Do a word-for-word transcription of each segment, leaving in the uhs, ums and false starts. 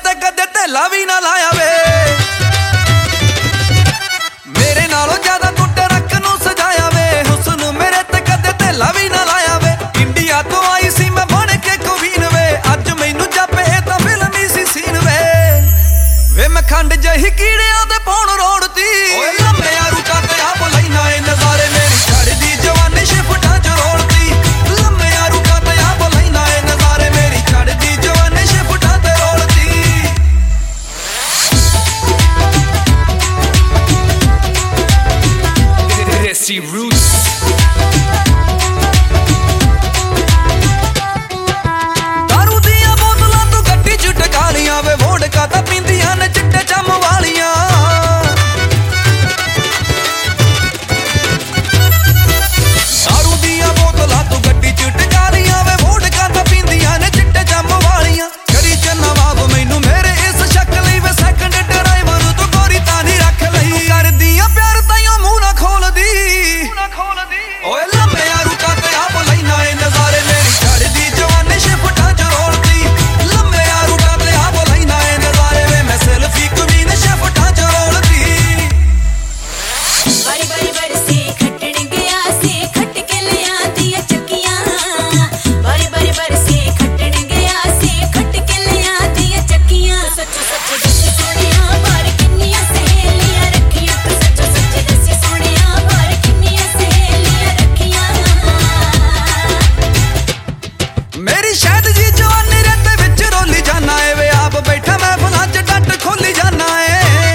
ते कदे धेला भी ना लाया वे। मेरे नालों ज्यादा तू ट्रक नूं सजाया वे, हुस्न मेरे ते कदे धेला भी ना लाया वे। इंडिया तो आई सी मैं बन के क्वीन वे, अज मैनू जापे तां फिल्मी सी सीन वे। वे मैं खंड जही कीड़ियां दे पौण रोड़ती, ओए लम्मिया रूटां ते आप लैना ए नज़ारे। मेरी छड़दी जवानी शिफ्टां च रोलती, लम्मिया रूटां ते आप लैना ए नज़ारे। मेरी छड़दी जवानी शिफ्टां ते रोलती। Desi Roots दारू दियां बोतलां तू गड्डी च टका लियां वे, वोडका तां पींदियां ने चिट्टे चम वालियां। दारू दियां बोतलां तू गड्डी च टका लियां वे, वोडका तां पींदियां ने चिट्टे चम वालियां। करी च नवाब मैनू मेरे इस शक लई वे, सैकंड ड्राइवर तू गोरी तानी रख लई। करदियां प्यार ताइयों मूंह ना खोलदी, ओए लम्मिया रूटां ते आप लैना ए नज़ारे। मेरी छड़दी जवानी शिफ्टां च रोलती, लम्मिया रूटां ते आप लैना ए नज़ारे। वे मैं सेल्फी क्वीन शिफ्टां च रोलती। बारी बारी बरसे खट्टण गया से, खट के लिया दिया चक्कियां। बारी बारी बरसे खट्टण गया से, खट के लिया दिया चक्कियां। सच्चो सच्च दस सोनिया बार किन्नियां सहेलियां रखियां, तू सच्चो सच्च दस सोनिया बार किन्नियां सहेलियां रखियां। मेरी शायद जी जवानी रत्ते विच रोली जाना है वे, आप बैठा मैं फलां च डट खोली जाना है।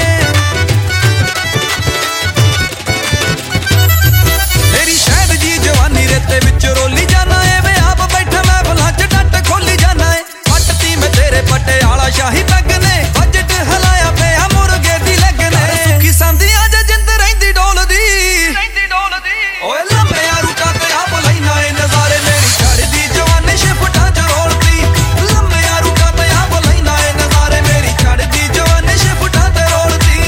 मेरी शायद जी जवानी रत्ते विच रोली जाना है वे, आप बैठा मैं फलां च डट खोली जाना है। पटती मैं तेरे पटियाला शाही तक ने, बजट हलाया पे आ मुर्गे दी लगने। सुखी संदियां जे जिंद रहिंदी डोलदी, ओए लम्मिया रूटां ते आप लैना ए नज़ारे। मेरी छड़दी जवानी शिफ्टां च रोलती, लम्मिया रूटां ते आप लैना ए नज़ारे। मेरी छड़दी जवानी शिफ्टां ते रोलती।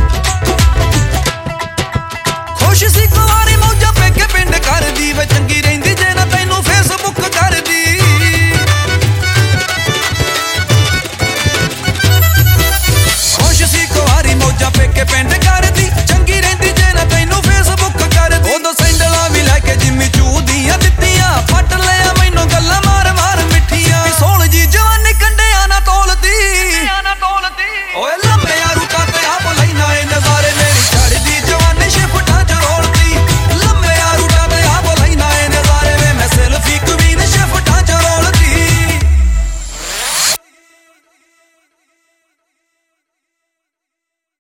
खुश सी कुआरी मौजा पे के पिंड करदी वे, चंगी